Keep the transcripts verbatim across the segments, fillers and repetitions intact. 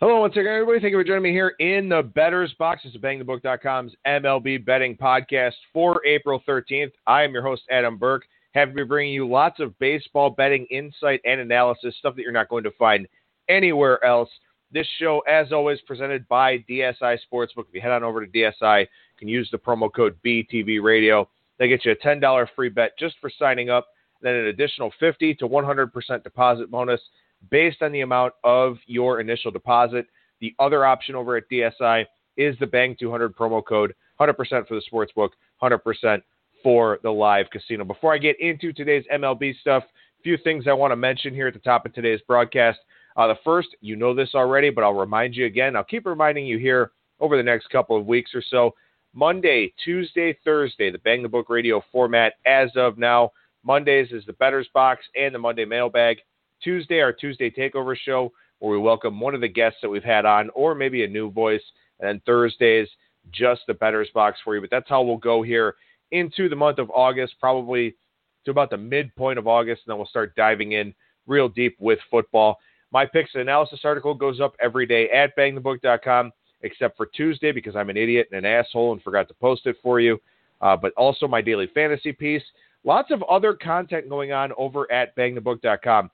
Hello once again, everybody. Thank you for joining me here in the Bettor's Box. This is Bang The Book dot com's M L B betting podcast for April thirteenth. I am your host, Adam Burke. Happy to be bringing you lots of baseball betting insight and analysis, stuff that you're not going to find anywhere else. This show, as always, presented by D S I Sportsbook. If you head on over to D S I, you can use the promo code B T V Radio. They get you a ten dollars free bet just for signing up, then an additional fifty to one hundred percent deposit bonus based on the amount of your initial deposit. The other option over at D S I is the Bang two hundred promo code, one hundred percent for the sportsbook, one hundred percent for the live casino. Before I get into today's M L B stuff, a few things I want to mention here at the top of today's broadcast. Uh, the first, you know this already, but I'll remind you again. I'll keep reminding you here over the next couple of weeks or so. Monday, Tuesday, Thursday, the Bang the Book Radio format as of now. Mondays is the Bettor's Box and the Monday Mailbag. Tuesday, our Tuesday Takeover show, where we welcome one of the guests that we've had on, or maybe a new voice. And then Thursdays, just the Bettor's Box for you. But that's how we'll go here into the month of August, probably to about the midpoint of August, and then we'll start diving in real deep with football. My picks and analysis article goes up every day at Bang The Book dot com, except for Tuesday because I'm an idiot and an asshole and forgot to post it for you. Uh, but also my daily fantasy piece. Lots of other content going on over at Bang The Book dot com.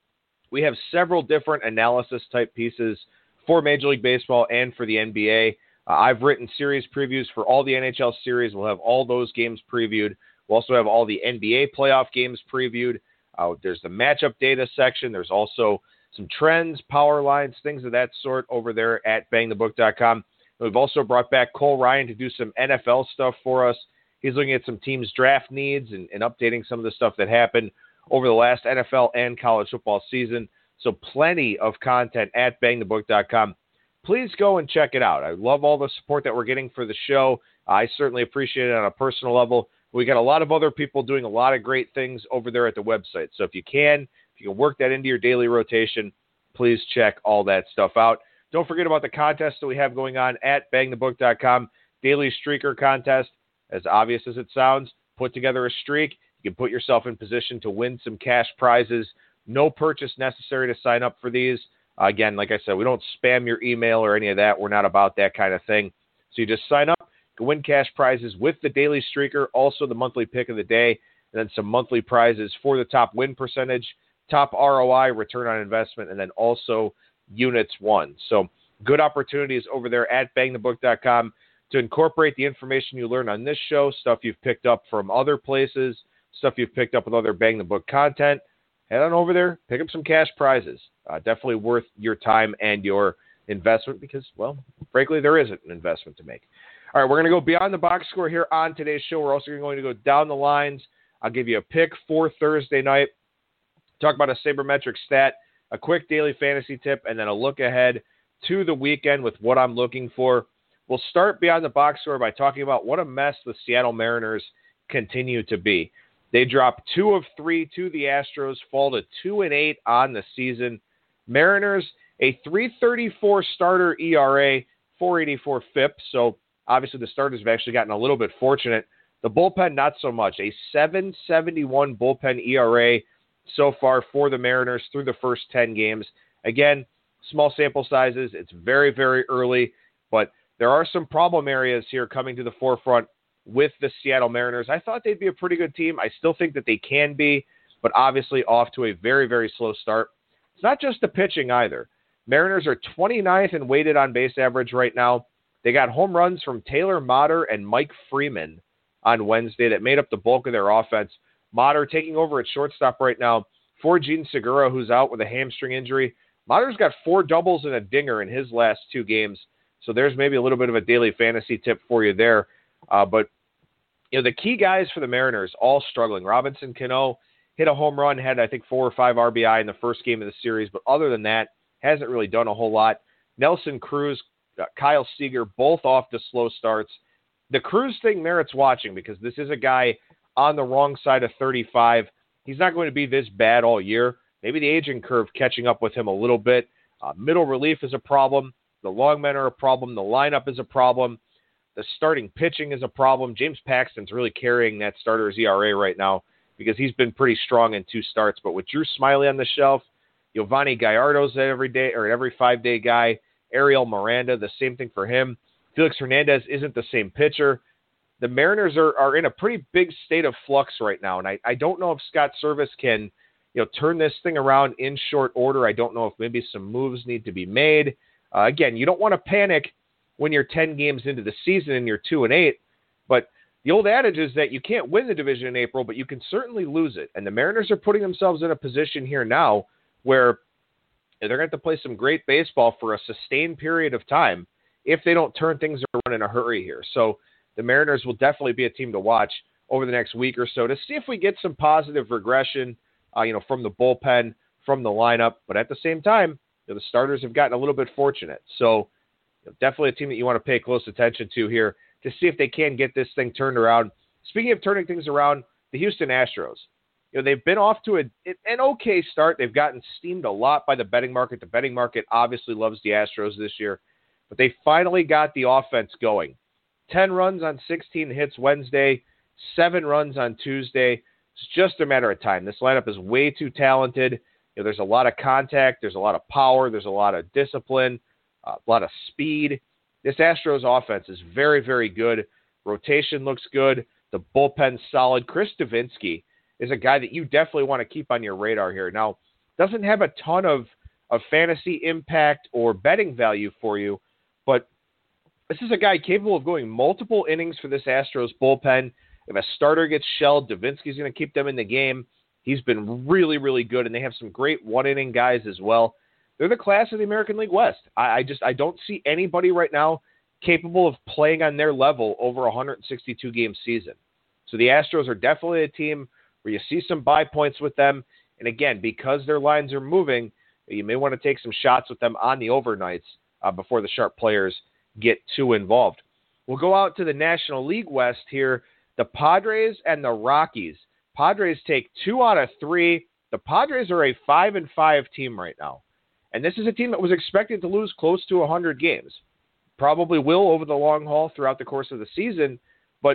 We have several different analysis-type pieces for Major League Baseball and for the N B A. Uh, I've written series previews for all the N H L series. We'll have all those games previewed. We'll also have all the N B A playoff games previewed. Uh, there's the matchup data section. There's also some trends, power lines, things of that sort over there at Bang The Book dot com. We've also brought back Cole Ryan to do some N F L stuff for us. He's looking at some teams' draft needs and, and updating some of the stuff that happened over the last N F L and college football season. So plenty of content at Bang The Book dot com. Please go and check it out. I love all the support that we're getting for the show. I certainly appreciate it on a personal level. We got a lot of other people doing a lot of great things over there at the website. So if you can, if you can work that into your daily rotation, please check all that stuff out. Don't forget about the contest that we have going on at Bang The Book dot com. Daily Streaker contest. As obvious as it sounds, put together a streak. You can put yourself in position to win some cash prizes. No purchase necessary to sign up for these. Uh, again, like I said, we don't spam your email or any of that. We're not about that kind of thing. So you just sign up, you can win cash prizes with the Daily Streaker, also the monthly pick of the day, and then some monthly prizes for the top win percentage, top R O I, return on investment, and then also units won. So good opportunities over there at Bang The Book dot com to incorporate the information you learn on this show, stuff you've picked up from other places, stuff you've picked up with other Bang The Book content. Head on over there, pick up some cash prizes. Uh, definitely worth your time and your investment because, well, frankly, there isn't an investment to make. All right, we're going to go beyond the box score here on today's show. We're also going to go down the lines. I'll give you a pick for Thursday night, talk about a sabermetric stat, a quick daily fantasy tip, and then a look ahead to the weekend with what I'm looking for. We'll start beyond the box score by talking about what a mess the Seattle Mariners continue to be. They dropped two of three to the Astros, fall to two and eight on the season. Mariners, a three thirty-four starter E R A, four eighty-four F I P. So obviously the starters have actually gotten a little bit fortunate. The bullpen, not so much. A seven seventy-one bullpen E R A so far for the Mariners through the first ten games. Again, small sample sizes. It's very, very early, but there are some problem areas here coming to the forefront with the Seattle Mariners. I thought they'd be a pretty good team. I still think that they can be, but obviously off to a very, very slow start. It's not just the pitching either. Mariners are twenty-ninth in weighted on base average right now. They got home runs from Taylor Motter and Mike Freeman on Wednesday that made up the bulk of their offense. Motter taking over at shortstop right now for Gene Segura, who's out with a hamstring injury. Motter's got four doubles and a dinger in his last two games, so there's maybe a little bit of a daily fantasy tip for you there. Uh, but, you know, the key guys for the Mariners all struggling. Robinson Cano hit a home run, had, I think, four or five R B I in the first game of the series. But other than that, hasn't really done a whole lot. Nelson Cruz, uh, Kyle Seager, both off to slow starts. The Cruz thing merits watching because this is a guy on the wrong side of thirty-five. He's not going to be this bad all year. Maybe the aging curve catching up with him a little bit. Uh, middle relief is a problem. The long men are a problem. The lineup is a problem. The starting pitching is a problem. James Paxton's really carrying that starter's E R A right now because he's been pretty strong in two starts. But with Drew Smyly on the shelf, Giovanni Gallardo's an every day or an every five day guy, Ariel Miranda, the same thing for him. Felix Hernandez isn't the same pitcher. The Mariners are, are in a pretty big state of flux right now, and I, I don't know if Scott Servais can, you know, turn this thing around in short order. I don't know if maybe some moves need to be made. Uh, again, you don't want to panic when you're ten games into the season and you're two and eight, but the old adage is that you can't win the division in April, but you can certainly lose it. And the Mariners are putting themselves in a position here now where they're going to have to play some great baseball for a sustained period of time if they don't turn things around in a hurry here. So the Mariners will definitely be a team to watch over the next week or so to see if we get some positive regression, uh, you know, from the bullpen, from the lineup. But at the same time, you know, the starters have gotten a little bit fortunate. So you know, definitely a team that you want to pay close attention to here to see if they can get this thing turned around. Speaking of turning things around, the Houston Astros. You know, they've been off to a, an okay start. They've gotten steamed a lot by the betting market. The betting market obviously loves the Astros this year, but they finally got the offense going. ten runs on sixteen hits Wednesday, seven runs on Tuesday. It's just a matter of time. This lineup is way too talented. You know, there's a lot of contact. There's a lot of power. There's a lot of discipline, uh, a lot of speed. This Astros offense is very, very good. Rotation looks good. The bullpen's solid. Chris Davinsky is a guy that you definitely want to keep on your radar here. Now, doesn't have a ton of, of fantasy impact or betting value for you, but this is a guy capable of going multiple innings for this Astros bullpen. If a starter gets shelled, Davinsky's going to keep them in the game. He's been really, really good, and they have some great one-inning guys as well. They're the class of the American League West. I, I just I don't see anybody right now capable of playing on their level over a one hundred sixty-two game season. So the Astros are definitely a team where you see some buy points with them. And again, because their lines are moving, you may want to take some shots with them on the overnights uh, before the sharp players get too involved. We'll go out to the National League West here. The Padres and the Rockies. Padres take two out of three. The Padres are a five and five team right now. And this is a team that was expected to lose close to one hundred games. Probably will over the long haul throughout the course of the season. But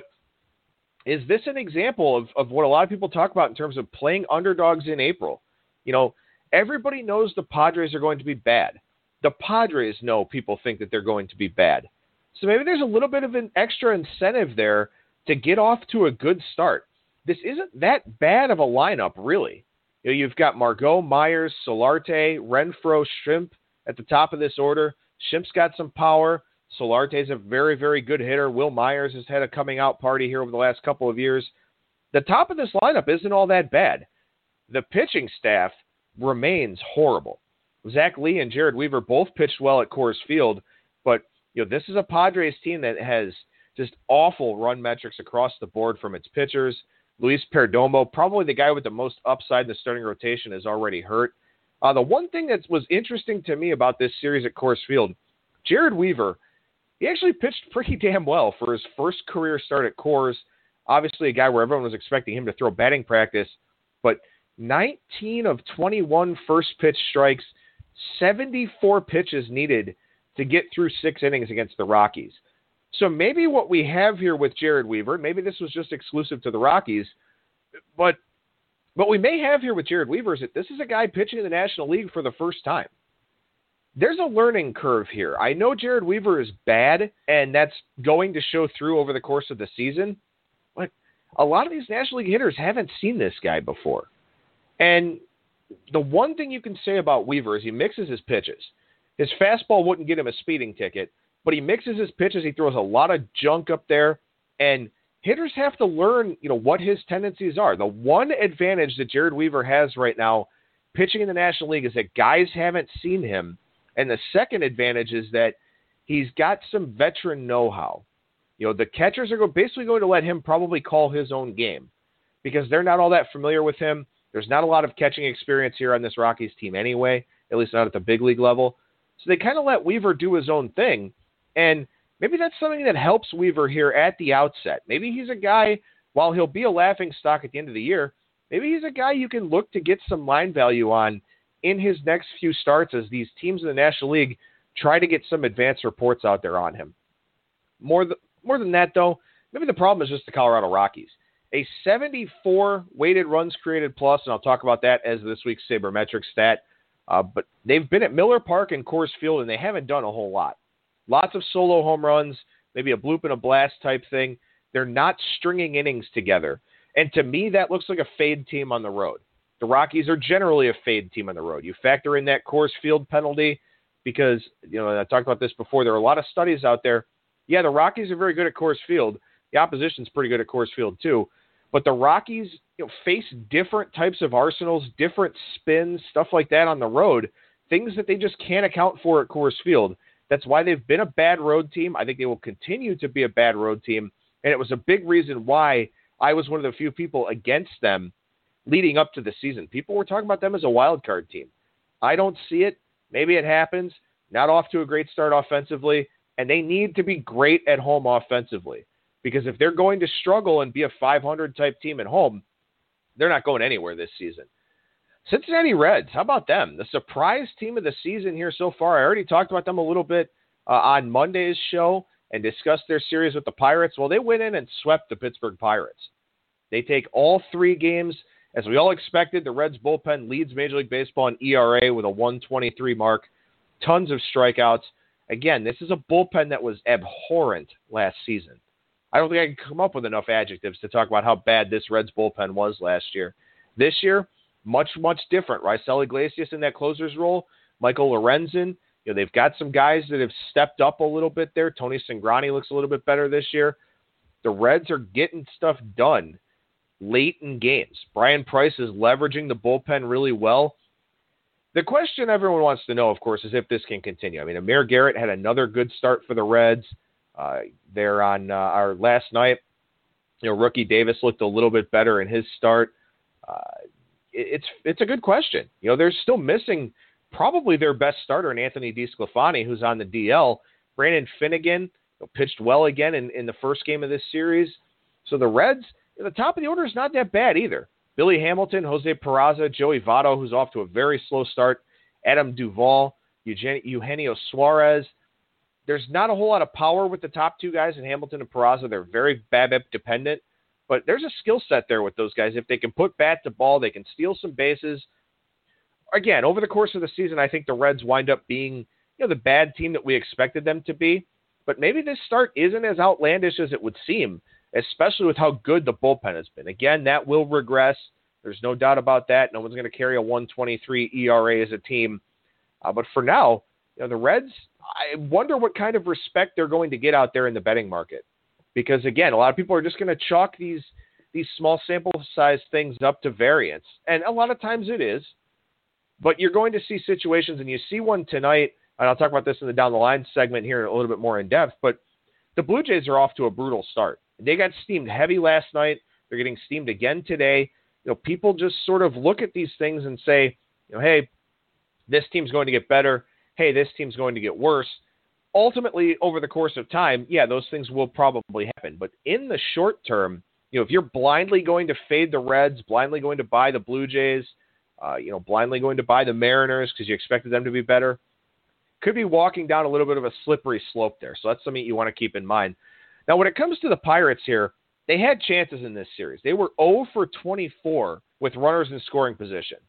is this an example of, of what a lot of people talk about in terms of playing underdogs in April? You know, everybody knows the Padres are going to be bad. The Padres know people think that they're going to be bad. So maybe there's a little bit of an extra incentive there to get off to a good start. This isn't that bad of a lineup, really. You know, you've got Margot, Myers, Solarte, Renfroe, Shrimp at the top of this order. Shrimp's got some power. Solarte's a very, very good hitter. Will Myers has had a coming out party here over the last couple of years. The top of this lineup isn't all that bad. The pitching staff remains horrible. Zach Lee and Jared Weaver both pitched well at Coors Field, but you know this is a Padres team that has just awful run metrics across the board from its pitchers. Luis Perdomo, probably the guy with the most upside in the starting rotation, is already hurt. Uh, the one thing that was interesting to me about this series at Coors Field, Jared Weaver, he actually pitched pretty damn well for his first career start at Coors. Obviously a guy where everyone was expecting him to throw batting practice, but nineteen of twenty-one first pitch strikes, seventy-four pitches needed to get through six innings against the Rockies. So maybe what we have here with Jared Weaver, maybe this was just exclusive to the Rockies, but what we may have here with Jared Weaver is that this is a guy pitching in the National League for the first time. There's a learning curve here. I know Jared Weaver is bad, and that's going to show through over the course of the season, but a lot of these National League hitters haven't seen this guy before. And the one thing you can say about Weaver is he mixes his pitches. His fastball wouldn't get him a speeding ticket, but he mixes his pitches. He throws a lot of junk up there, and hitters have to learn, you know, what his tendencies are. The one advantage that Jared Weaver has right now pitching in the National League is that guys haven't seen him. And the second advantage is that he's got some veteran know-how. You know, the catchers are basically going to let him probably call his own game because they're not all that familiar with him. There's not a lot of catching experience here on this Rockies team anyway, at least not at the big league level. So they kind of let Weaver do his own thing. And maybe that's something that helps Weaver here at the outset. Maybe he's a guy, while he'll be a laughing stock at the end of the year, maybe he's a guy you can look to get some line value on in his next few starts as these teams in the National League try to get some advanced reports out there on him. More, th- more than that, though, maybe the problem is just the Colorado Rockies. A seventy-four weighted runs created plus, and I'll talk about that as this week's sabermetric stat. Uh, but they've been at Miller Park and Coors Field, and they haven't done a whole lot. Lots of solo home runs, maybe a bloop and a blast type thing. They're not stringing innings together. And to me, that looks like a fade team on the road. The Rockies are generally a fade team on the road. You factor in that Coors Field penalty because, you know, I talked about this before. There are a lot of studies out there. Yeah, the Rockies are very good at Coors Field. The opposition's pretty good at Coors Field too. But the Rockies, you know, face different types of arsenals, different spins, stuff like that on the road, things that they just can't account for at Coors Field. That's why they've been a bad road team. I think they will continue to be a bad road team. And it was a big reason why I was one of the few people against them leading up to the season. People were talking about them as a wild card team. I don't see it. Maybe it happens. Not off to a great start offensively. And they need to be great at home offensively. Because if they're going to struggle and be a five hundred type team at home, they're not going anywhere this season. Cincinnati Reds, how about them? The surprise team of the season here so far. I already talked about them a little bit uh, on Monday's show and discussed their series with the Pirates. Well, they went in and swept the Pittsburgh Pirates. They take all three games. As we all expected, the Reds bullpen leads Major League Baseball in E R A with a one twenty-three mark. Tons of strikeouts. Again, this is a bullpen that was abhorrent last season. I don't think I can come up with enough adjectives to talk about how bad this Reds bullpen was last year. This year, much, much different. Raisel Iglesias in that closer's role. Michael Lorenzen. You know, they've got some guys that have stepped up a little bit there. Tony Cingrani looks a little bit better this year. The Reds are getting stuff done late in games. Brian Price is leveraging the bullpen really well. The question everyone wants to know, of course, is if this can continue. I mean, Amir Garrett had another good start for the Reds. Uh, there on uh, our last night, you know, rookie Davis looked a little bit better in his start. Uh, it, it's it's a good question. You know, they're still missing probably their best starter in Anthony DeSclafani, who's on the D L. Brandon Finnegan you know, pitched well again in, in the first game of this series. So the Reds, the top of the order is not that bad either. Billy Hamilton, Jose Peraza, Joey Votto, who's off to a very slow start, Adam Duvall, Eugen- Eugenio Suarez. There's not a whole lot of power with the top two guys in Hamilton and Peraza. They're very BABIP dependent, but there's a skill set there with those guys. If they can put bat to ball, they can steal some bases. Again, over the course of the season, I think the Reds wind up being, you know, the bad team that we expected them to be. But maybe this start isn't as outlandish as it would seem, especially with how good the bullpen has been. Again, that will regress. There's no doubt about that. No one's going to carry a one twenty-three E R A as a team. Uh, but for now, you know, the Reds, I wonder what kind of respect they're going to get out there in the betting market. Because, again, a lot of people are just going to chalk these these small sample size things up to variance. And a lot of times it is. But you're going to see situations, and you see one tonight, and I'll talk about this in the down the line segment here a little bit more in depth, but the Blue Jays are off to a brutal start. They got steamed heavy last night. They're getting steamed again today. You know, people just sort of look at these things and say, you know, hey, this team's going to get better. Hey, this team's going to get worse. Ultimately, over the course of time, yeah, those things will probably happen. But in the short term, you know, if you're blindly going to fade the Reds, blindly going to buy the Blue Jays, uh, you know, blindly going to buy the Mariners because you expected them to be better, could be walking down a little bit of a slippery slope there. So that's something you want to keep in mind. Now, when it comes to the Pirates here, they had chances in this series. They were zero for twenty-four with runners in scoring position.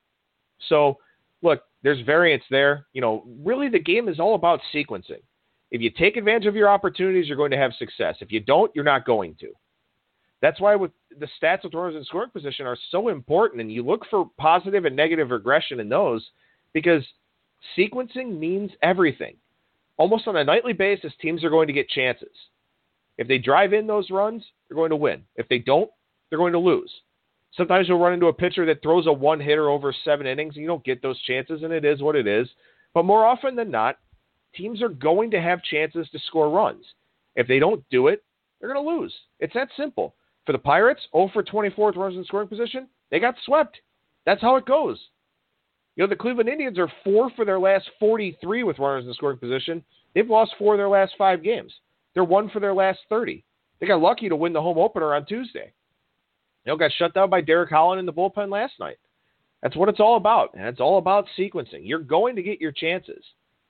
So, look, there's variance there. You know, really the game is all about sequencing. If you take advantage of your opportunities, you're going to have success. If you don't, you're not going to. That's why with the stats with runners in scoring position are so important, and you look for positive and negative regression in those because sequencing means everything. Almost on a nightly basis, teams are going to get chances. If they drive in those runs, they're going to win. If they don't, they're going to lose. Sometimes you'll run into a pitcher that throws a one-hitter over seven innings, and you don't get those chances, and it is what it is. But more often than not, teams are going to have chances to score runs. If they don't do it, they're going to lose. It's that simple. For the Pirates, zero for twenty-four with runners in scoring position, they got swept. That's how it goes. You know, the Cleveland Indians are four for their last forty-three with runners in scoring position. They've lost four of their last five games. They're one for their last thirty. They got lucky to win the home opener on Tuesday. You know, got shut down by Derek Holland in the bullpen last night. That's what it's all about, and it's all about sequencing. You're going to get your chances.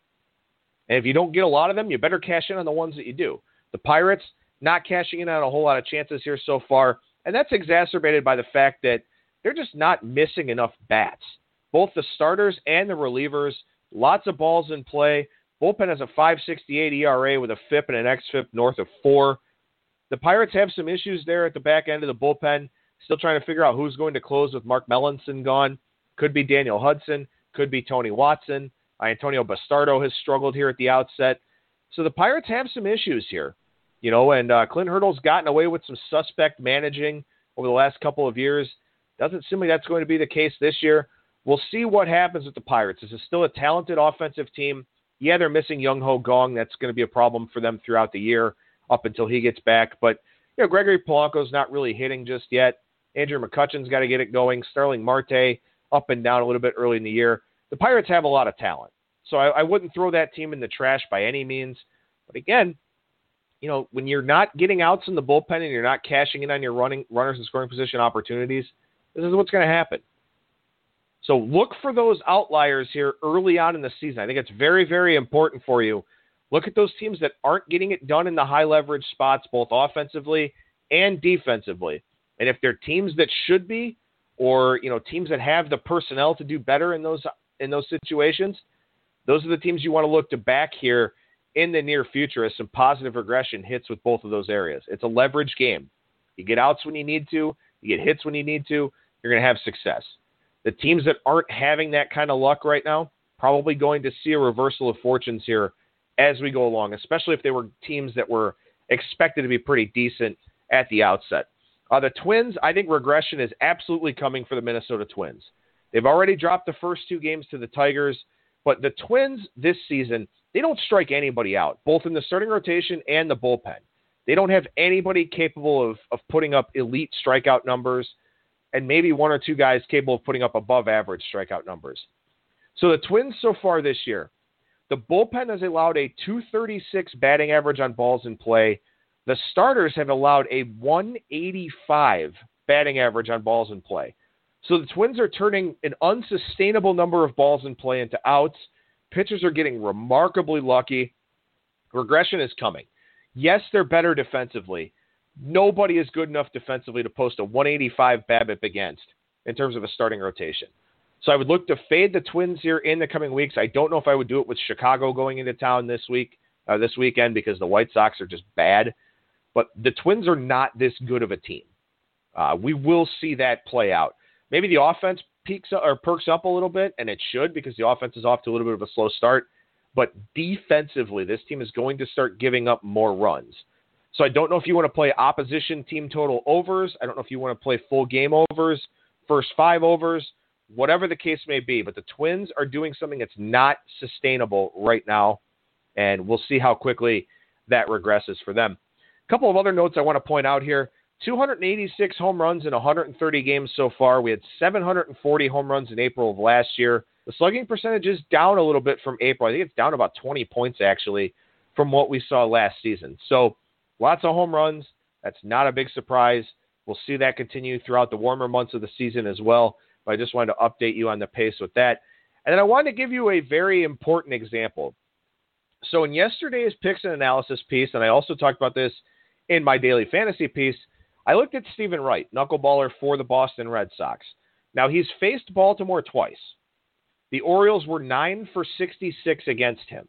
And if you don't get a lot of them, you better cash in on the ones that you do. The Pirates, not cashing in on a whole lot of chances here so far, and that's exacerbated by the fact that they're just not missing enough bats. both the starters and the relievers, lots of balls in play. Bullpen has a five sixty-eight E R A with a F I P and an X F I P north of four. The Pirates have some issues there at the back end of the bullpen. Still trying to figure out who's going to close with Mark Melanson gone. Could be Daniel Hudson. Could be Tony Watson. Antonio Bastardo has struggled here at the outset. So the Pirates have some issues here. You know, and uh, Clint Hurdle's gotten away with some suspect managing over the last couple of years. Doesn't seem like that's going to be the case this year. We'll see what happens with the Pirates. This is still a talented offensive team. Yeah, they're missing Young-Ho Gong. That's going to be a problem for them throughout the year up until he gets back. But, you know, Gregory Polanco's not really hitting just yet. Andrew McCutcheon's got to get it going. Starling Marte up and down a little bit early in the year. The Pirates have a lot of talent. So I, I wouldn't throw that team in the trash by any means. But again, you know, when you're not getting outs in the bullpen and you're not cashing in on your running runners in scoring position opportunities, this is what's going to happen. So look for those outliers here early on in the season. I think it's very, very important for you. Look at those teams that aren't getting it done in the high leverage spots, both offensively and defensively. And if they're teams that should be, or, you know, teams that have the personnel to do better in those in those situations, those are the teams you want to look to back here in the near future as some positive regression hits with both of those areas. It's a leverage game. You get outs when you need to. You get hits when you need to. You're going to have success. The teams that aren't having that kind of luck right now, probably going to see a reversal of fortunes here as we go along, especially if they were teams that were expected to be pretty decent at the outset. Uh, the Twins, I think regression is absolutely coming for the Minnesota Twins. They've already dropped the first two games to the Tigers, but the Twins this season, they don't strike anybody out, both in the starting rotation and the bullpen. They don't have anybody capable of, of putting up elite strikeout numbers, and maybe one or two guys capable of putting up above average strikeout numbers. So the Twins so far this year, the bullpen has allowed a two thirty-six batting average on balls in play. The starters have allowed a one eighty-five batting average on balls in play. So the Twins are turning an unsustainable number of balls in play into outs. Pitchers are getting remarkably lucky. Regression is coming. Yes, they're better defensively. Nobody is good enough defensively to post a one eighty-five BABIP against in terms of a starting rotation. So I would look to fade the Twins here in the coming weeks. I don't know if I would do it with Chicago going into town this week, uh, this weekend, because the White Sox are just bad. But the Twins are not this good of a team. Uh, we will see that play out. Maybe the offense peaks or perks up a little bit, and it should, because the offense is off to a little bit of a slow start. But defensively, this team is going to start giving up more runs. So I don't know if you want to play opposition team total overs. I don't know if you want to play full game overs, first five overs, whatever the case may be. But the Twins are doing something that's not sustainable right now, and we'll see how quickly that regresses for them. A couple of other notes I want to point out here. two hundred eighty-six home runs in one hundred thirty games so far. We had seven hundred forty home runs in April of last year. The slugging percentage is down a little bit from April. I think it's down about twenty points, actually, from what we saw last season. So lots of home runs. That's not a big surprise. We'll see that continue throughout the warmer months of the season as well. But I just wanted to update you on the pace with that. And then I wanted to give you a very important example. So in yesterday's picks and analysis piece, and I also talked about this in my daily fantasy piece, I looked at Stephen Wright, knuckleballer for the Boston Red Sox. Now, he's faced Baltimore twice. The Orioles were nine for sixty-six against him.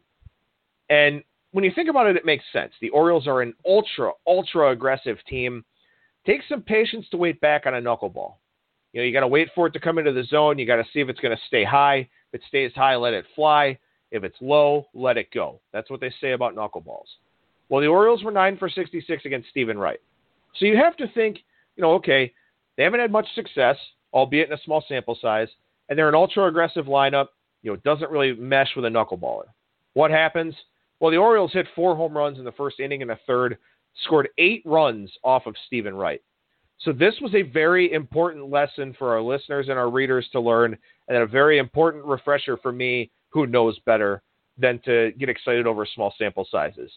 And when you think about it, it makes sense. The Orioles are an ultra, ultra aggressive team. Take some patience to wait back on a knuckleball. You know, you got to wait for it to come into the zone. You got to see if it's going to stay high. If it stays high, let it fly. If it's low, let it go. That's what they say about knuckleballs. Well, the Orioles were nine for sixty-six against Stephen Wright. So you have to think, you know, okay, they haven't had much success, albeit in a small sample size, and they're an ultra-aggressive lineup. You know, it doesn't really mesh with a knuckleballer. What happens? Well, the Orioles hit four home runs in the first inning and a third, scored eight runs off of Stephen Wright. So this was a very important lesson for our listeners and our readers to learn, and a very important refresher for me, who knows better than to get excited over small sample sizes.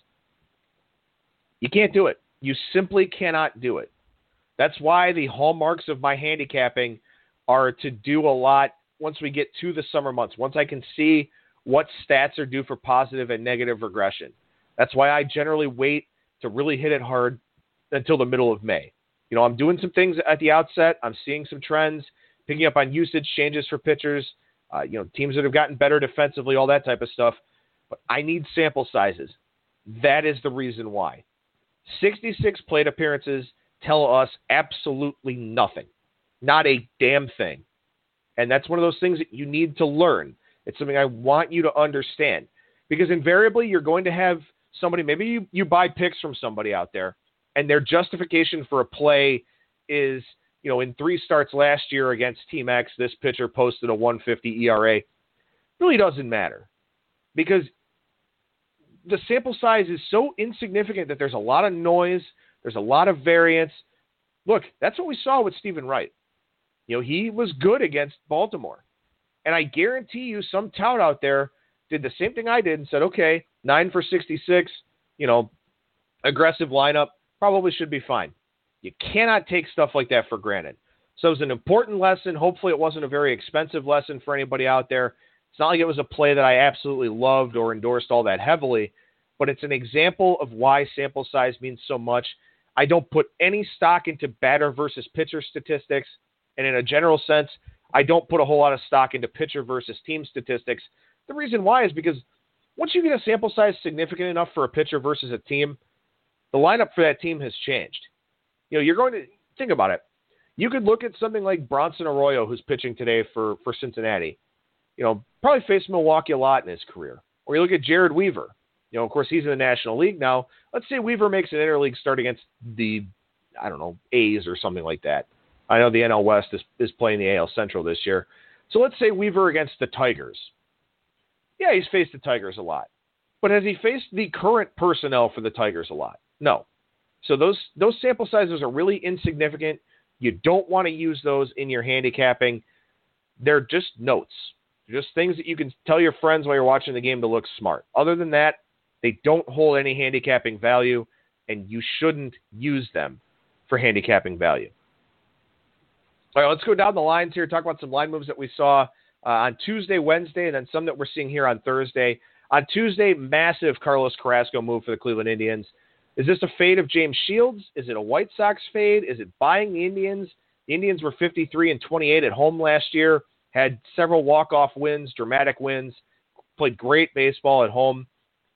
You can't do it. You simply cannot do it. That's why the hallmarks of my handicapping are to do a lot once we get to the summer months, once I can see what stats are due for positive and negative regression. That's why I generally wait to really hit it hard until the middle of May. You know, I'm doing some things at the outset. I'm seeing some trends, picking up on usage changes for pitchers, uh, you know, teams that have gotten better defensively, all that type of stuff. But I need sample sizes. That is the reason why. sixty-six plate appearances tell us absolutely nothing. Not a damn thing. And that's one of those things that you need to learn. It's something I want you to understand. Because invariably you're going to have somebody, maybe you, you buy picks from somebody out there, and their justification for a play is, you know, in three starts last year against Team X, this pitcher posted a one fifty E R A. It really doesn't matter. Because the sample size is so insignificant that there's a lot of noise, there's a lot of variance. Look, that's what we saw with Stephen Wright. You know, he was good against Baltimore. And I guarantee you some tout out there did the same thing I did and said, okay, nine for sixty-six, you know, aggressive lineup, probably should be fine. You cannot take stuff like that for granted. So it was an important lesson. Hopefully it wasn't a very expensive lesson for anybody out there. It's not like it was a play that I absolutely loved or endorsed all that heavily, but it's an example of why sample size means so much. I don't put any stock into batter versus pitcher statistics, and in a general sense, I don't put a whole lot of stock into pitcher versus team statistics. The reason why is because once you get a sample size significant enough for a pitcher versus a team, the lineup for that team has changed. You know, you're going to think about it. You could look at something like Bronson Arroyo, who's pitching today for, for Cincinnati. You know, probably faced Milwaukee a lot in his career. Or you look at Jared Weaver. You know, of course, he's in the National League now. Let's say Weaver makes an interleague start against the, I don't know, A's or something like that. I know the N L West is, is playing the A L Central this year. So let's say Weaver against the Tigers. Yeah, he's faced the Tigers a lot. But has he faced the current personnel for the Tigers a lot? No. So those those sample sizes are really insignificant. You don't want to use those in your handicapping. They're just notes. They're just things that you can tell your friends while you're watching the game to look smart. Other than that, they don't hold any handicapping value, and you shouldn't use them for handicapping value. All right, let's go down the lines here, talk about some line moves that we saw uh, on Tuesday, Wednesday, and then some that we're seeing here on Thursday. On Tuesday, massive Carlos Carrasco move for the Cleveland Indians. Is this a fade of James Shields? Is it a White Sox fade? Is it buying the Indians? The Indians were fifty-three and twenty-eight at home last year, had several walk-off wins, dramatic wins, played great baseball at home.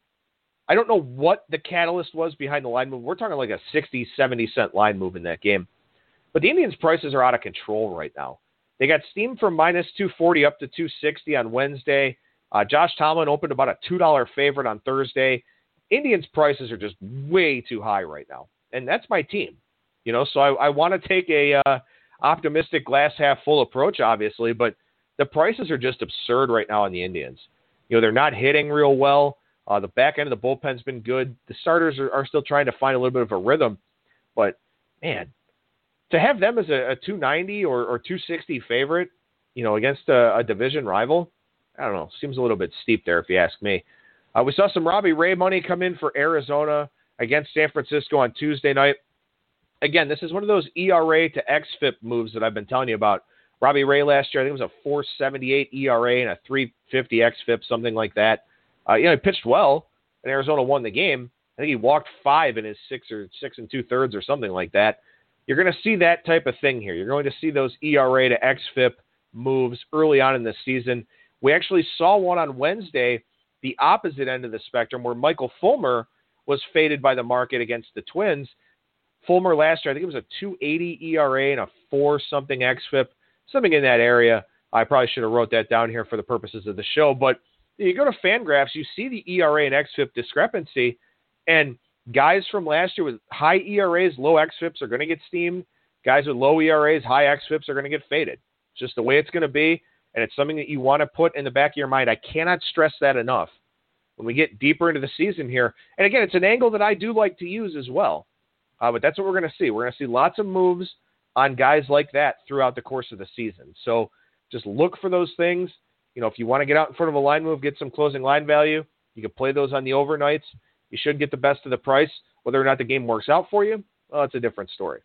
I don't know what the catalyst was behind the line move. We're talking like a sixty, seventy cent line move in that game. But the Indians' prices are out of control right now. They got steamed from minus two forty up to two sixty on Wednesday. Uh, Josh Tomlin opened about a two dollar favorite on Thursday. Indians' prices are just way too high right now. And that's my team. You know, so I, I want to take a uh, optimistic glass half full approach, obviously, but the prices are just absurd right now on the Indians. You know, they're not hitting real well. Uh, the back end of the bullpen's been good. The starters are, are still trying to find a little bit of a rhythm. But, man, to have them as a, a two ninety or, or two sixty favorite, you know, against a, a division rival, I don't know, seems a little bit steep there if you ask me. Uh, we saw some Robbie Ray money come in for Arizona against San Francisco on Tuesday night. Again, this is one of those E R A to X F I P moves that I've been telling you about. Robbie Ray last year, I think it was a four seventy-eight E R A and a three fifty X F I P, something like that. Uh, you know, he pitched well, and Arizona won the game. I think he walked five in his six or six and two thirds or something like that. You're going to see that type of thing here. You're going to see those E R A to X F I P moves early on in the season. We actually saw one on Wednesday, the opposite end of the spectrum, where Michael Fulmer was faded by the market against the Twins. Fulmer last year, I think it was a two eighty E R A and a four something X F I P, something in that area. I probably should have wrote that down here for the purposes of the show, but you go to Fangraphs, you see the E R A and X F I P discrepancy, and guys from last year with high E R As, low X F I Ps are going to get steamed. Guys with low E R As, high X F I Ps are going to get faded. It's just the way it's going to be, and it's something that you want to put in the back of your mind. I cannot stress that enough when we get deeper into the season here. And again, it's an angle that I do like to use as well. Uh, but that's what we're going to see. We're going to see lots of moves on guys like that throughout the course of the season. So just look for those things. You know, if you want to get out in front of a line move, get some closing line value, you can play those on the overnights. You should get the best of the price. Whether or not the game works out for you, well, it's a different story.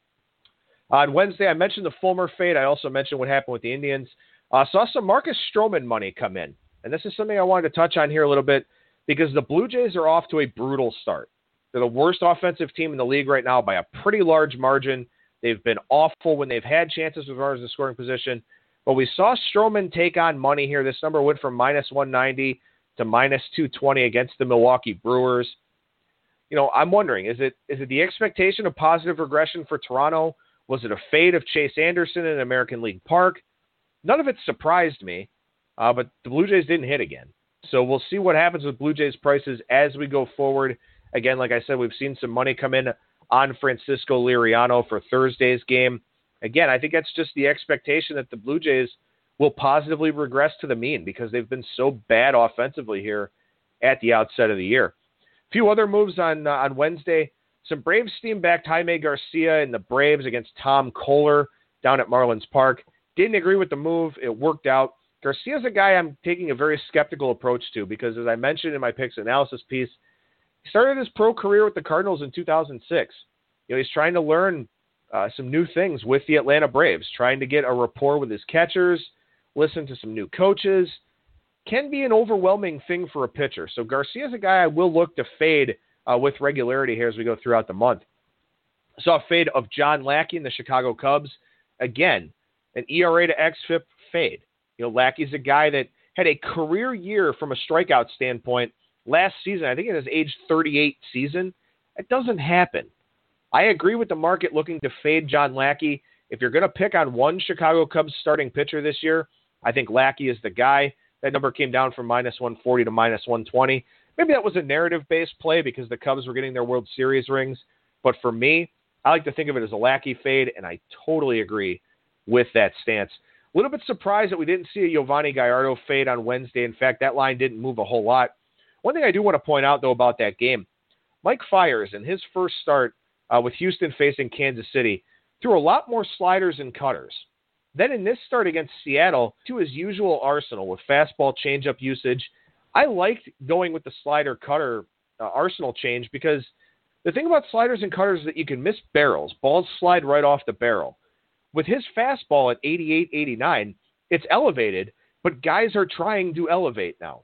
On Wednesday, I mentioned the Fulmer fade. I also mentioned what happened with the Indians. Uh, saw some Marcus Stroman money come in. And this is something I wanted to touch on here a little bit because the Blue Jays are off to a brutal start. They're the worst offensive team in the league right now by a pretty large margin. They've been awful when they've had chances with runners in scoring position. But we saw Stroman take on money here. This number went from minus one ninety to minus two twenty against the Milwaukee Brewers. You know, I'm wondering, is it is it the expectation of positive regression for Toronto? Was it a fade of Chase Anderson in American League Park? None of it surprised me, uh, but the Blue Jays didn't hit again. So we'll see what happens with Blue Jays prices as we go forward. Again, like I said, we've seen some money come in on Francisco Liriano for Thursday's game. Again, I think that's just the expectation that the Blue Jays will positively regress to the mean because they've been so bad offensively here at the outset of the year. A few other moves on uh, on Wednesday. Some Braves steam-backed Jaime Garcia and the Braves against Tom Kohler down at Marlins Park. Didn't agree with the move. It worked out. Garcia's a guy I'm taking a very skeptical approach to because, as I mentioned in my picks analysis piece, he started his pro career with the Cardinals in two thousand six. You know, he's trying to learn uh, some new things with the Atlanta Braves, trying to get a rapport with his catchers, listen to some new coaches. Can be an overwhelming thing for a pitcher. So Garcia's a guy I will look to fade uh, with regularity here as we go throughout the month. I saw a fade of John Lackey in the Chicago Cubs. Again, an E R A to X F I P fade. You know, Lackey's a guy that had a career year from a strikeout standpoint last season. I think in his age thirty-eight season. It doesn't happen. I agree with the market looking to fade John Lackey. If you're going to pick on one Chicago Cubs starting pitcher this year, I think Lackey is the guy. That number came down from minus one forty to minus one twenty. Maybe that was a narrative-based play because the Cubs were getting their World Series rings. But for me, I like to think of it as a Lackey fade, and I totally agree with that stance. A little bit surprised that we didn't see a Giovanni Gallardo fade on Wednesday. In fact, that line didn't move a whole lot. One thing I do want to point out, though, about that game, Mike Fiers, in his first start uh, with Houston facing Kansas City, threw a lot more sliders and cutters. Then in this start against Seattle, to his usual arsenal with fastball changeup usage, I liked going with the slider cutter uh, arsenal change because the thing about sliders and cutters is that you can miss barrels. Balls slide right off the barrel. With his fastball at eighty-eight, eighty-nine, it's elevated, but guys are trying to elevate now.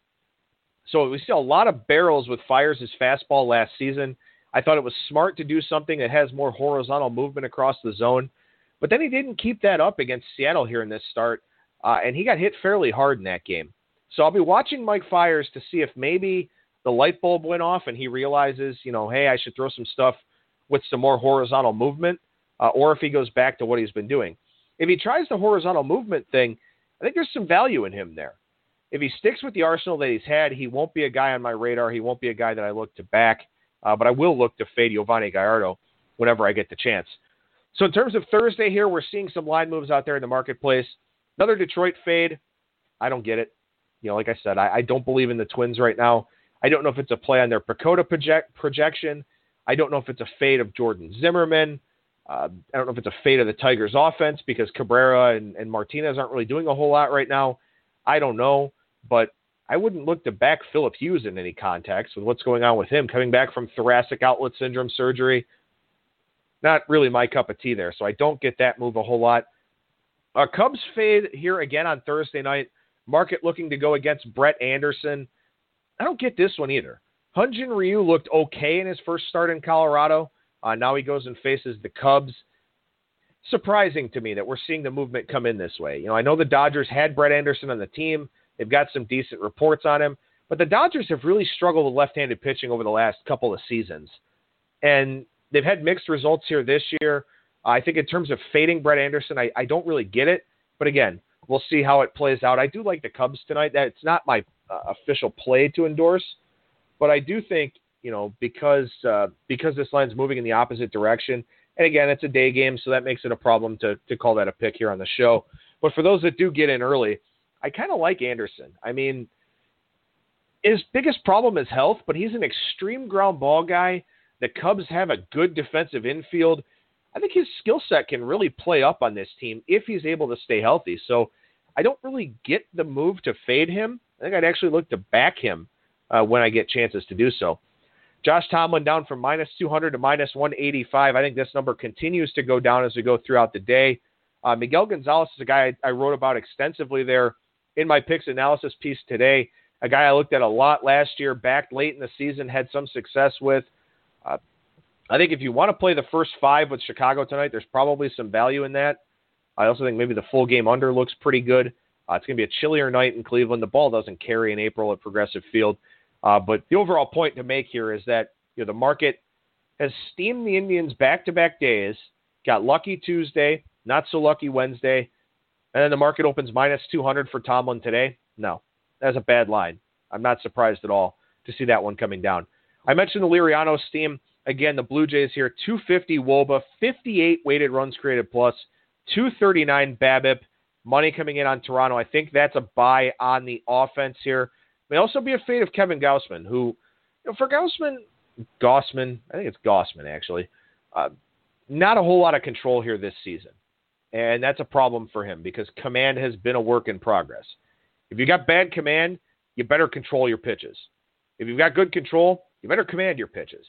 So we see a lot of barrels with Fiers' fastball last season. I thought it was smart to do something that has more horizontal movement across the zone. But then he didn't keep that up against Seattle here in this start, uh, and he got hit fairly hard in that game. So I'll be watching Mike Fiers to see if maybe the light bulb went off and he realizes, you know, hey, I should throw some stuff with some more horizontal movement, uh, or if he goes back to what he's been doing. If he tries the horizontal movement thing, I think there's some value in him there. If he sticks with the arsenal that he's had, he won't be a guy on my radar. He won't be a guy that I look to back, uh, but I will look to fade Giovanni Gallardo whenever I get the chance. So in terms of Thursday here, we're seeing some line moves out there in the marketplace. Another Detroit fade. I don't get it. You know, like I said, I, I don't believe in the Twins right now. I don't know if it's a play on their Pacoda project, projection. I don't know if it's a fade of Jordan Zimmerman. Uh, I don't know if it's a fade of the Tigers offense because Cabrera and, and Martinez aren't really doing a whole lot right now. I don't know, but I wouldn't look to back Phillip Hughes in any context with what's going on with him coming back from thoracic outlet syndrome surgery. Not really my cup of tea there, so I don't get that move a whole lot. Uh, Cubs fade here again on Thursday night. Market looking to go against Brett Anderson. I don't get this one either. Hyun-Jin Ryu looked okay in his first start in Colorado. Uh, now he goes and faces the Cubs. Surprising to me that we're seeing the movement come in this way. You know, I know the Dodgers had Brett Anderson on the team. They've got some decent reports on him. But the Dodgers have really struggled with left-handed pitching over the last couple of seasons. And they've had mixed results here this year. Uh, I think in terms of fading Brett Anderson, I, I don't really get it. But again, we'll see how it plays out. I do like the Cubs tonight. That's not my uh, official play to endorse. But I do think, you know, because uh, because this line's moving in the opposite direction, and again, it's a day game, so that makes it a problem to, to call that a pick here on the show. But for those that do get in early, I kind of like Anderson. I mean, his biggest problem is health, but he's an extreme ground ball guy. The Cubs have a good defensive infield. I think his skill set can really play up on this team if he's able to stay healthy. So I don't really get the move to fade him. I think I'd actually look to back him uh, when I get chances to do so. Josh Tomlin down from minus two hundred to minus one eighty-five. I think this number continues to go down as we go throughout the day. Uh, Miguel Gonzalez is a guy I, I wrote about extensively there in my picks analysis piece today. A guy I looked at a lot last year, backed late in the season, had some success with. Uh, I think if you want to play the first five with Chicago tonight, there's probably some value in that. I also think maybe the full game under looks pretty good. Uh, it's going to be a chillier night in Cleveland. The ball doesn't carry in April at Progressive Field. Uh, but the overall point to make here is that you know the market has steamed the Indians back-to-back days, got lucky Tuesday, not so lucky Wednesday, and then the market opens minus two hundred for Tomlin today. No, that's a bad line. I'm not surprised at all to see that one coming down. I mentioned the Liriano steam. Again, the Blue Jays here, two fifty W O B A, fifty-eight weighted runs created plus, two thirty-nine BABIP. Money coming in on Toronto. I think that's a buy on the offense here. May also be a fade of Kevin Gausman, who, you know, for Gausman, Gausman, I think it's Gausman actually, uh, not a whole lot of control here this season. And that's a problem for him because command has been a work in progress. If you got bad command, you better control your pitches. If you've got good control, you better command your pitches.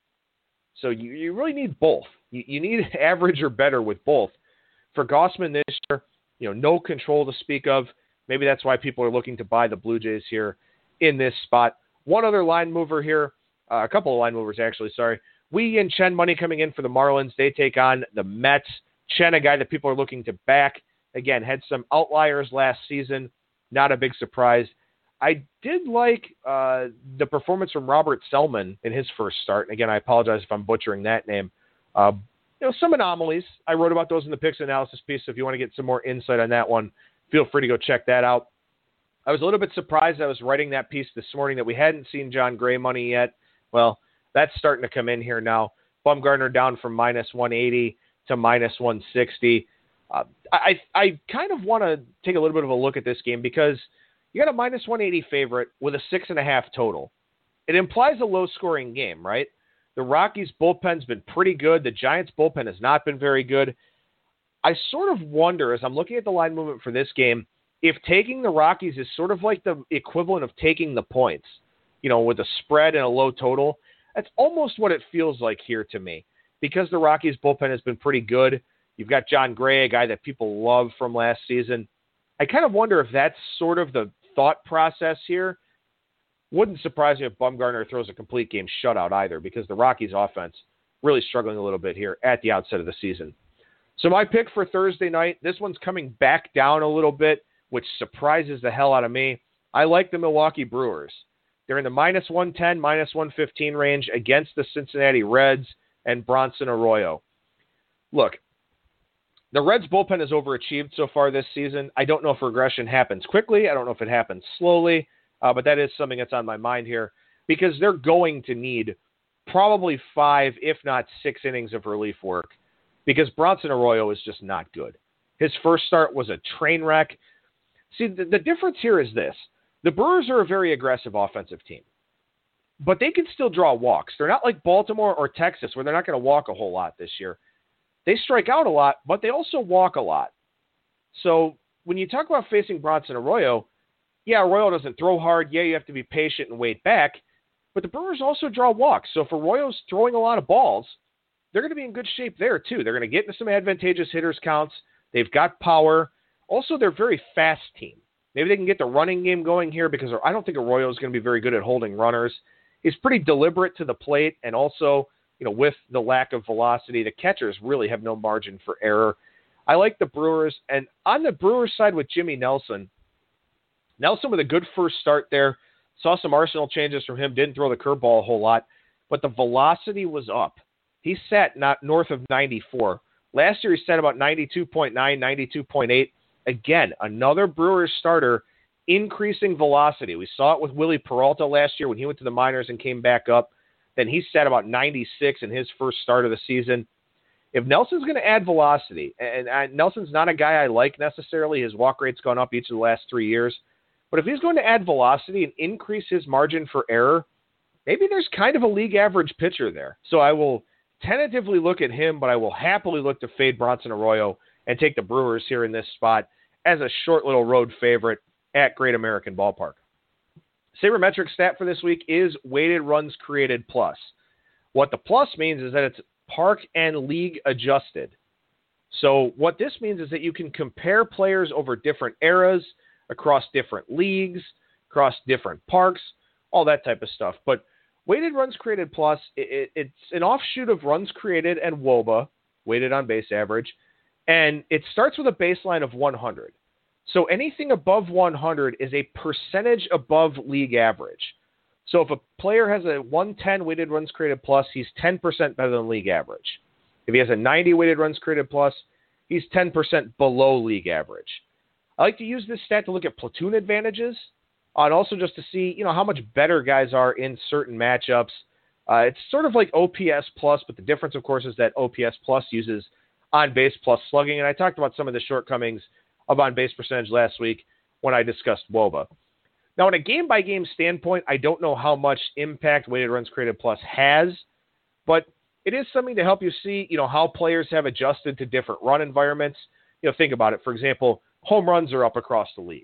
So you, you really need both. You, you need average or better with both. For Gausman this year, you know, no control to speak of. Maybe that's why people are looking to buy the Blue Jays here in this spot. One other line mover here, uh, a couple of line movers actually, sorry. Wei and Chen money coming in for the Marlins. They take on the Mets. Chen, a guy that people are looking to back. Again, had some outliers last season. Not a big surprise. I did like uh, the performance from Robert Selman in his first start. Again, I apologize if I'm butchering that name. Uh, you know, some anomalies. I wrote about those in the picks analysis piece, so if you want to get some more insight on that one, feel free to go check that out. I was a little bit surprised I was writing that piece this morning that we hadn't seen John Gray money yet. Well, that's starting to come in here now. Bumgarner down from minus one eighty to minus one sixty. Uh, I, I kind of want to take a little bit of a look at this game because you got a minus one eighty favorite with a six and a half total. It implies a low-scoring game, right? The Rockies' bullpen's been pretty good. The Giants' bullpen has not been very good. I sort of wonder, as I'm looking at the line movement for this game, if taking the Rockies is sort of like the equivalent of taking the points, you know, with a spread and a low total. That's almost what it feels like here to me. Because the Rockies' bullpen has been pretty good, you've got John Gray, a guy that people love from last season. I kind of wonder if that's sort of the thought process here. Wouldn't surprise me if Bumgarner throws a complete game shutout either, because the Rockies' offense really struggling a little bit here at the outset of the season. So my pick for Thursday night, this one's coming back down a little bit, which surprises the hell out of me. I like the Milwaukee Brewers. They're in the minus one ten, minus one fifteen range against the Cincinnati Reds and Bronson Arroyo. Look, the Reds bullpen has overachieved so far this season. I don't know if regression happens quickly. I don't know if it happens slowly, uh, but that is something that's on my mind here because they're going to need probably five, if not six innings of relief work because Bronson Arroyo is just not good. His first start was a train wreck. See, the, the difference here is this. The Brewers are a very aggressive offensive team, but they can still draw walks. They're not like Baltimore or Texas where they're not going to walk a whole lot this year. They strike out a lot, but they also walk a lot. So when you talk about facing Bronson Arroyo, yeah, Arroyo doesn't throw hard. Yeah, you have to be patient and wait back, but the Brewers also draw walks. So if Arroyo's throwing a lot of balls, they're going to be in good shape there too. They're going to get into some advantageous hitters counts. They've got power. Also, they're a very fast team. Maybe they can get the running game going here because I don't think Arroyo is going to be very good at holding runners. He's pretty deliberate to the plate, and also, you know, with the lack of velocity, the catchers really have no margin for error. I like the Brewers, and on the Brewers side with Jimmy Nelson, Nelson with a good first start there, saw some arsenal changes from him, didn't throw the curveball a whole lot, but the velocity was up. He sat not north of ninety-four. Last year he sat about ninety-two point nine, ninety-two point eight. Again, another Brewers starter increasing velocity. We saw it with Willie Peralta last year when he went to the minors and came back up. Then he sat about ninety-six in his first start of the season. If Nelson's going to add velocity, and, and Nelson's not a guy I like necessarily, his walk rate's gone up each of the last three years, but if he's going to add velocity and increase his margin for error, maybe there's kind of a league average pitcher there. So I will tentatively look at him, but I will happily look to fade Bronson Arroyo and take the Brewers here in this spot as a short little road favorite at Great American Ballpark. Sabermetric stat for this week is weighted runs created plus. What the plus means is that it's park and league adjusted. So what this means is that you can compare players over different eras, across different leagues, across different parks, all that type of stuff. But weighted runs created plus, it, it's an offshoot of runs created and W O B A, weighted on base average, And it starts with a baseline of one hundred. So anything above one hundred is a percentage above league average. So if a player has a one ten weighted runs created plus, he's ten percent better than league average. If he has a ninety weighted runs created plus, he's ten percent below league average. I like to use this stat to look at platoon advantages, uh, and also just to see, you know, how much better guys are in certain matchups. Uh, it's sort of like O P S plus, but the difference, of course, is that O P S plus uses on-base plus slugging, and I talked about some of the shortcomings of on-base percentage last week when I discussed W O B A. Now, in a game-by-game standpoint, I don't know how much impact weighted runs created plus has, but it is something to help you see, you know, how players have adjusted to different run environments. You know, think about it. For example, home runs are up across the league.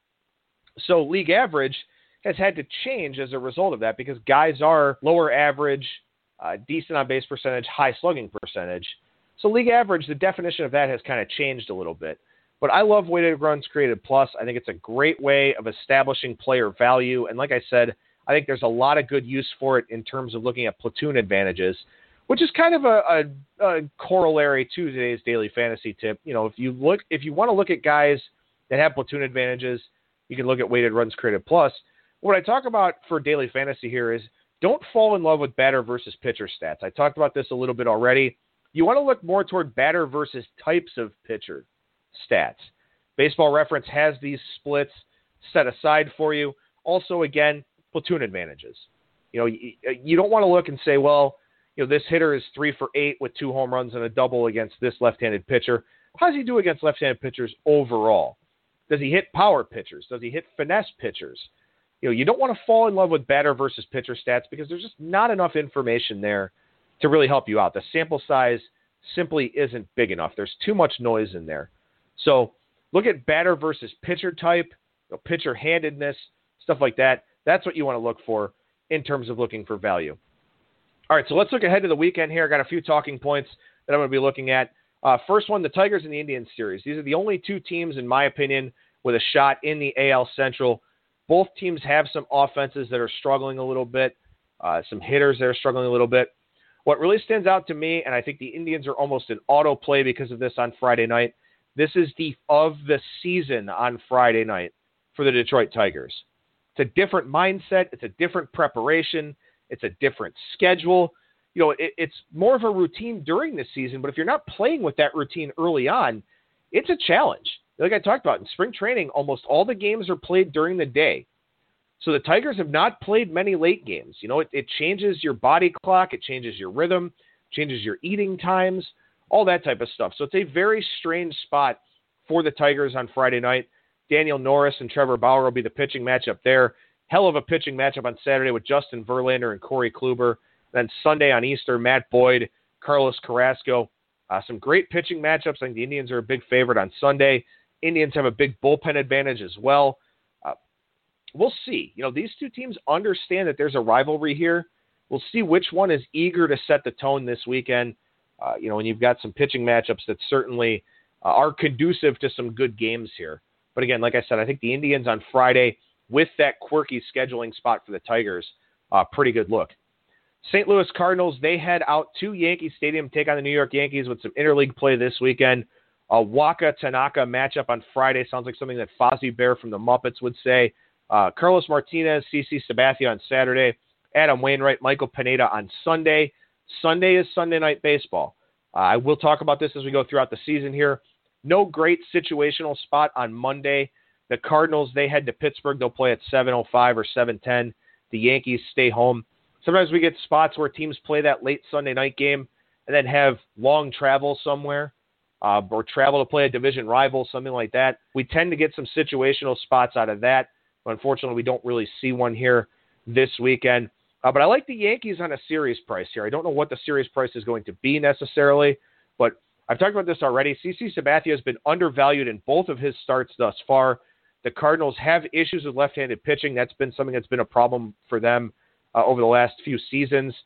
So league average has had to change as a result of that because guys are lower average, uh, decent on-base percentage, high slugging percentage. So league average, the definition of that has kind of changed a little bit. But I love weighted runs created plus. I think it's a great way of establishing player value. And like I said, I think there's a lot of good use for it in terms of looking at platoon advantages, which is kind of a, a, a corollary to today's daily fantasy tip. You know, if you look, if you want to look at guys that have platoon advantages, you can look at weighted runs created plus. What I talk about for daily fantasy here is don't fall in love with batter versus pitcher stats. I talked about this a little bit already. You want to look more toward batter versus types of pitcher stats. Baseball Reference has these splits set aside for you. Also, again, platoon advantages. You know, you, you don't want to look and say, well, you know, this hitter is three for eight with two home runs and a double against this left-handed pitcher. How does he do against left-handed pitchers overall? Does he hit power pitchers? Does he hit finesse pitchers? You know, you don't want to fall in love with batter versus pitcher stats because there's just not enough information there to really help you out. The sample size simply isn't big enough. There's too much noise in there. So look at batter versus pitcher type, you know, pitcher handedness, stuff like that. That's what you want to look for in terms of looking for value. All right, so let's look ahead to the weekend here. I got a few talking points that I'm going to be looking at. Uh, first one, the Tigers and the Indians series. These are the only two teams, in my opinion, with a shot in the A L Central. Both teams have some offenses that are struggling a little bit, uh, some hitters that are struggling a little bit. What really stands out to me, and I think the Indians are almost an auto play because of this on Friday night, this is the of the season on Friday night for the Detroit Tigers. It's a different mindset. It's a different preparation. It's a different schedule. You know, it, it's more of a routine during the season, but if you're not playing with that routine early on, it's a challenge. Like I talked about, in spring training, almost all the games are played during the day. So the Tigers have not played many late games. You know, it, it changes your body clock. It changes your rhythm, changes your eating times, all that type of stuff. So it's a very strange spot for the Tigers on Friday night. Daniel Norris and Trevor Bauer will be the pitching matchup there. Hell of a pitching matchup on Saturday with Justin Verlander and Corey Kluber. Then Sunday on Easter, Matt Boyd, Carlos Carrasco. Uh, some great pitching matchups. I think the Indians are a big favorite on Sunday. Indians have a big bullpen advantage as well. Uh, we'll see. You know, these two teams understand that there's a rivalry here. We'll see which one is eager to set the tone this weekend. Uh, you know, and you've got some pitching matchups that certainly uh, are conducive to some good games here. But again, like I said, I think the Indians on Friday, with that quirky scheduling spot for the Tigers, uh, pretty good look. Saint Louis Cardinals, they head out to Yankee Stadium, take on the New York Yankees with some interleague play this weekend. A Waka-Tanaka matchup on Friday sounds like something that Fozzie Bear from the Muppets would say. Uh, Carlos Martinez, C C Sabathia on Saturday. Adam Wainwright, Michael Pineda on Sunday. Sunday is Sunday Night Baseball. Uh, I will talk about this as we go throughout the season here. No great situational spot on Monday. The Cardinals, they head to Pittsburgh. They'll play at seven oh five or seven ten. The Yankees stay home. Sometimes we get spots where teams play that late Sunday night game and then have long travel somewhere uh, or travel to play a division rival, something like that. We tend to get some situational spots out of that. But unfortunately, we don't really see one here this weekend. Uh, but I like the Yankees on a series price here. I don't know what the series price is going to be necessarily, but I've talked about this already. C C Sabathia has been undervalued in both of his starts thus far. The Cardinals have issues with left-handed pitching. That's been something that's been a problem for them uh, over the last few seasons.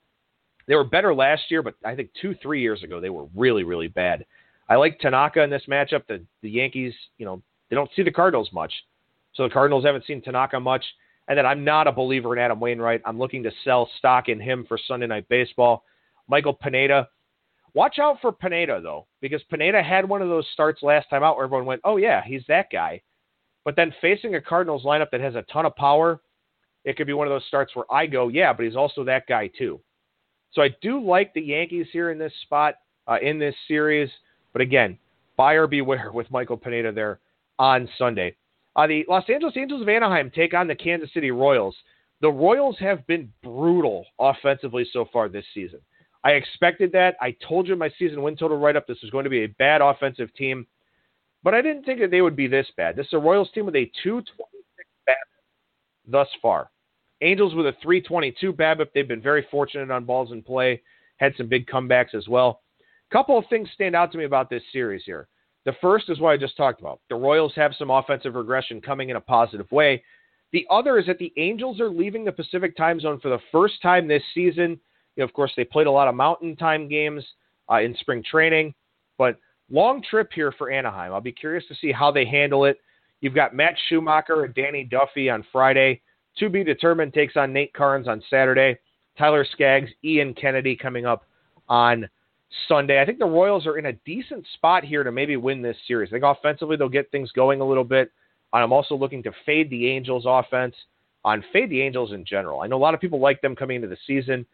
They were better last year, but I think two, three years ago, they were really, really bad. I like Tanaka in this matchup. The, the Yankees, you know, they don't see the Cardinals much. So the Cardinals haven't seen Tanaka much. And then I'm not a believer in Adam Wainwright. I'm looking to sell stock in him for Sunday Night Baseball. Michael Pineda, Watch out for Pineda, though, because Pineda had one of those starts last time out where everyone went, oh, yeah, he's that guy. But then facing a Cardinals lineup that has a ton of power, it could be one of those starts where I go, yeah, but he's also that guy too. So I do like the Yankees here in this spot, uh, in this series. But again, buyer beware with Michael Pineda there on Sunday. Uh, the Los Angeles Angels of Anaheim take on the Kansas City Royals. The Royals have been brutal offensively so far this season. I expected that. I told you in my season win total write-up this was going to be a bad offensive team, but I didn't think that they would be this bad. This is a Royals team with a two twenty-six BABIP thus far. Angels with a three twenty-two BABIP. They've been very fortunate on balls in play, had some big comebacks as well. A couple of things stand out to me about this series here. The first is what I just talked about. The Royals have some offensive regression coming in a positive way. The other is that the Angels are leaving the Pacific time zone for the first time this season. You know, of course, they played a lot of mountain time games uh, in spring training, but long trip here for Anaheim. I'll be curious to see how they handle it. You've got Matt Schumacher and Danny Duffy on Friday. To be determined takes on Nate Carnes on Saturday. Tyler Skaggs, Ian Kennedy coming up on Sunday. I think the Royals are in a decent spot here to maybe win this series. I think offensively they'll get things going a little bit. I'm also looking to fade the Angels offense, on fade the Angels in general. I know a lot of people like them coming into the season.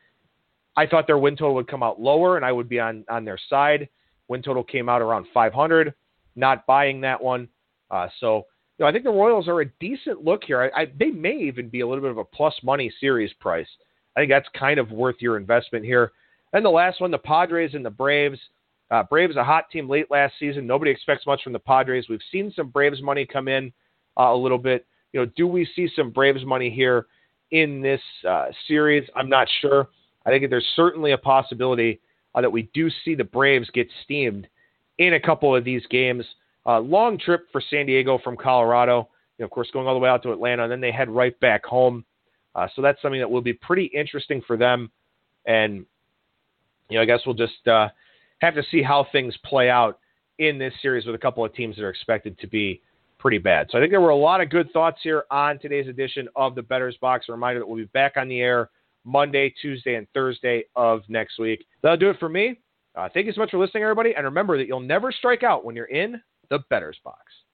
I thought their win total would come out lower, and I would be on, on their side. Win total came out around five hundred. Not buying that one. Uh, so, you know, I think the Royals are a decent look here. I, I, they may even be a little bit of a plus money series price. I think that's kind of worth your investment here. And the last one, the Padres and the Braves. Uh, Braves, a hot team late last season. Nobody expects much from the Padres. We've seen some Braves money come in uh, a little bit. You know, do we see some Braves money here in this uh, series? I'm not sure. I think there's certainly a possibility uh, that we do see the Braves get steamed in a couple of these games. Uh, long trip for San Diego from Colorado, you know, of course, going all the way out to Atlanta, and then they head right back home. Uh, so that's something that will be pretty interesting for them. And, you know, I guess we'll just uh, have to see how things play out in this series with a couple of teams that are expected to be pretty bad. So I think there were a lot of good thoughts here on today's edition of the Bettor's Box. A reminder that we'll be back on the air Monday, Tuesday, and Thursday of next week. That'll do it for me. Uh, thank you so much for listening, everybody. And remember that you'll never strike out when you're in the Bettor's Box.